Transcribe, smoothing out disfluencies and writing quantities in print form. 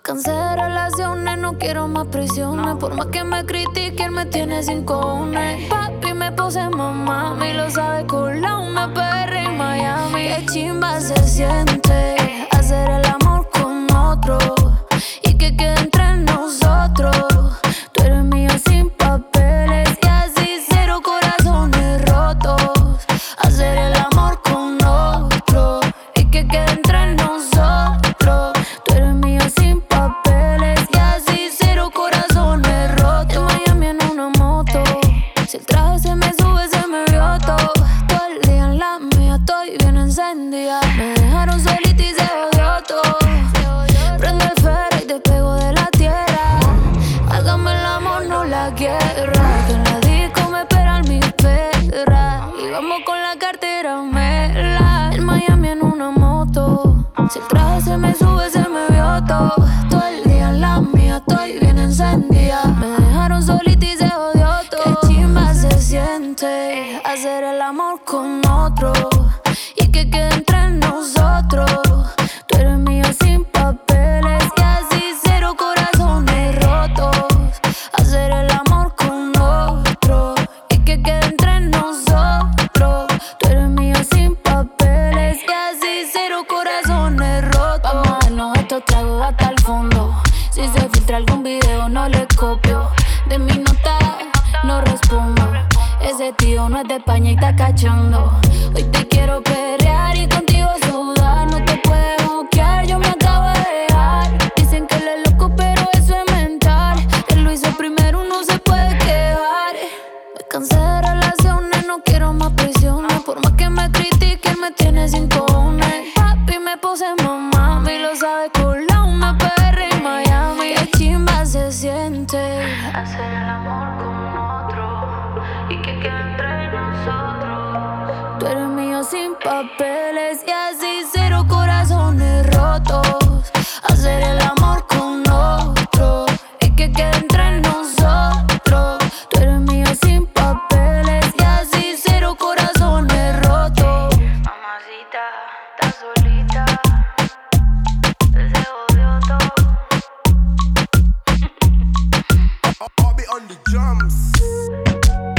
Cansé de relaciones, no quiero más prisiones. Por más que me critiquen, me tiene sin cojones. Papi me puse mamá, y lo sabe Colombia, PR y Miami. Qué chimba se siente hacer el amor con otro y que quede entre nosotros. Tú eres mío sin papeles y así cero corazones rotos. Hacer el amor con otro y que quede entre nosotros. Tú eres mío sin papeles y así cero corazones rotos. En Miami en una moto, si el traje se me sube se me vio todo. Todo el día en la mía estoy bien encendida. Me dejaron solita y se odió todo. Prendo el ferro y te pego de la tierra. Hágame el amor, no la guerra. Que en la disco me esperan mis perras. Y vamos con la cartera mela. En Miami en una moto, si el traje se me sube se me vio todo. Todo el día en la mía estoy bien encendida. Me dejaron solita y se odió todo. Qué chimba se siente hacer el amor con otro y que quede entre nosotros. Tú eres mío sin papeles y así cero corazones rotos. Hacer el amor con otro y que quede entre nosotros. Tú eres mío sin papeles y así cero corazones rotos. Vamos a darnos estos tragos hasta el fondo. Si se filtra algún video no le copio. De mi nota no respondo. Ese tío no es de España y está cachando. Hoy te quiero perrear y contigo sudar. No te puedes bloquear, yo me acabo de dejar. Dicen que él es loco pero eso es mental. Él lo hizo primero, no se puede quejar. Me cansé de relaciones, no quiero más prisiones. Por más que me critiquen, me tiene sin cojones. Papi me puse mamá, y lo sabe Colombia, PR y Miami. Qué chimba se siente hacer el amor con otro y que quede entre nosotros. Tú eres mío sin papeles y así cero corazones rotos. Hacer el amor con otro y que quede entre nosotros. Tú eres mío sin papeles y así cero corazones rotos. Mamacita, estás solita, se odió todo. I'll be on the drums.